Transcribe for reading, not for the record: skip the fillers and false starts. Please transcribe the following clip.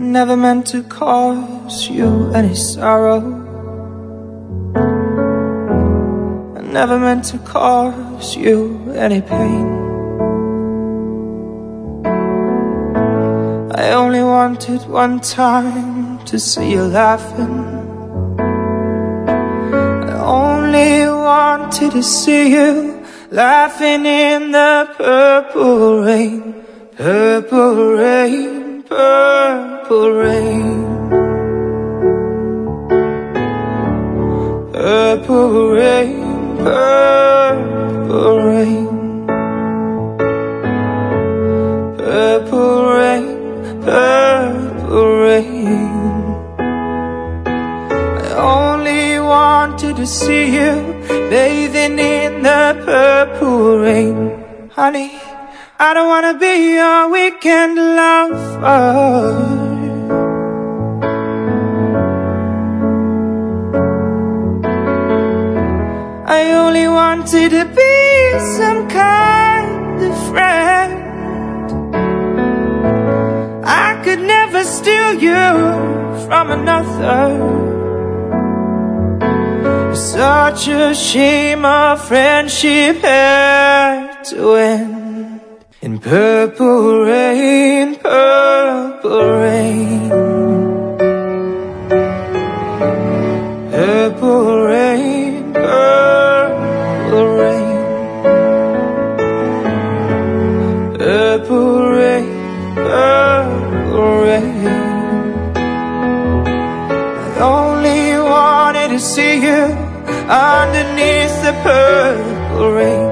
never meant to cause you any sorrow. I never meant to cause you any pain. I only wanted one time to see you laughing. I only wanted to see you laughing in the purple rain. Purple rain, purple rain. Purple rain, purple rain. Purple rain, purple rain. I only wanted to see you bathing in the purple rain. Honey, I don't wanna be your weekend lover. I only wanted to be some kind of friend. I could never steal you from another. It's such a shame our friendship had to end. In purple rain, purple rain. Purple rain, purple rain. Purple rain, purple rain. I only wanted to see you underneath the purple rain.